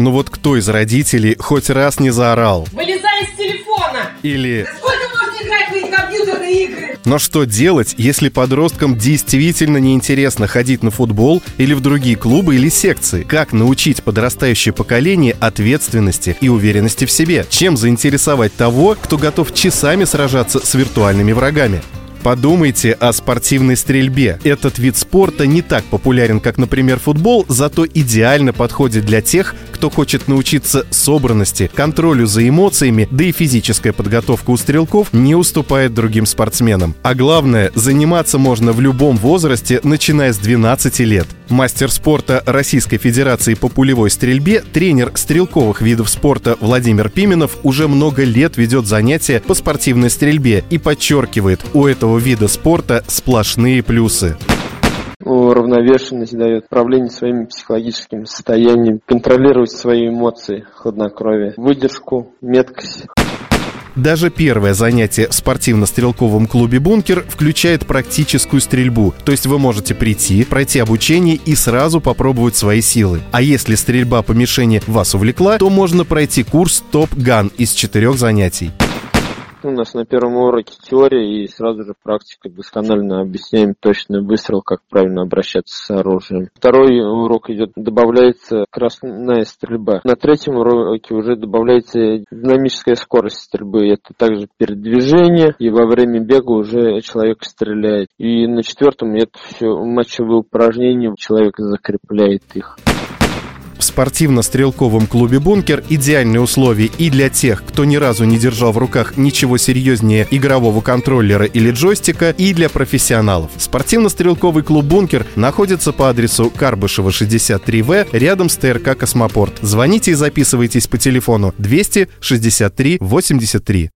Ну вот кто из родителей хоть раз не заорал? Вылезай из телефона! Или... Да сколько можно играть в эти компьютерные игры? Но что делать, если подросткам действительно неинтересно ходить на футбол или в другие клубы или секции? Как научить подрастающее поколение ответственности и уверенности в себе? Чем заинтересовать того, кто готов часами сражаться с виртуальными врагами? Подумайте о спортивной стрельбе. Этот вид спорта не так популярен, как, например, футбол, зато идеально подходит для тех, кто хочет научиться собранности, контролю за эмоциями, да и физическая подготовка у стрелков не уступает другим спортсменам. А главное, заниматься можно в любом возрасте, начиная с 12 лет. Мастер спорта Российской Федерации по пулевой стрельбе, тренер стрелковых видов спорта Владимир Пименов уже много лет ведет занятия по спортивной стрельбе и подчеркивает, у этого вида спорта сплошные плюсы. Уравновешенность дает управление своими психологическими состояниями, контролировать свои эмоции, хладнокровие, выдержку, меткость. Даже первое занятие в спортивно-стрелковом клубе «Бункер» включает практическую стрельбу, то есть вы можете прийти, пройти обучение и сразу попробовать свои силы. А если стрельба по мишени вас увлекла, то можно пройти курс «Топ-ган» из 4 занятий. У нас на первом уроке теория и сразу же практика. Досконально объясняем точный выстрел, как правильно обращаться с оружием. Второй урок идет, добавляется скоростная стрельба. На третьем уроке уже добавляется динамическая скорость стрельбы. Это также передвижение, и во время бега уже человек стреляет. И на четвертом это все матчевые упражнения, человек закрепляет их. В спортивно-стрелковом клубе «Бункер» идеальные условия и для тех, кто ни разу не держал в руках ничего серьезнее игрового контроллера или джойстика, и для профессионалов. Спортивно-стрелковый клуб «Бункер» находится по адресу Карбышева, 63В, рядом с ТРК «Космопорт». Звоните и записывайтесь по телефону 263 83.